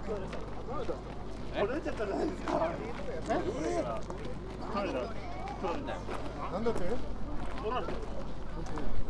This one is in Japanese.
取れちゃったじゃないですか。 なんだって？ 取られてる。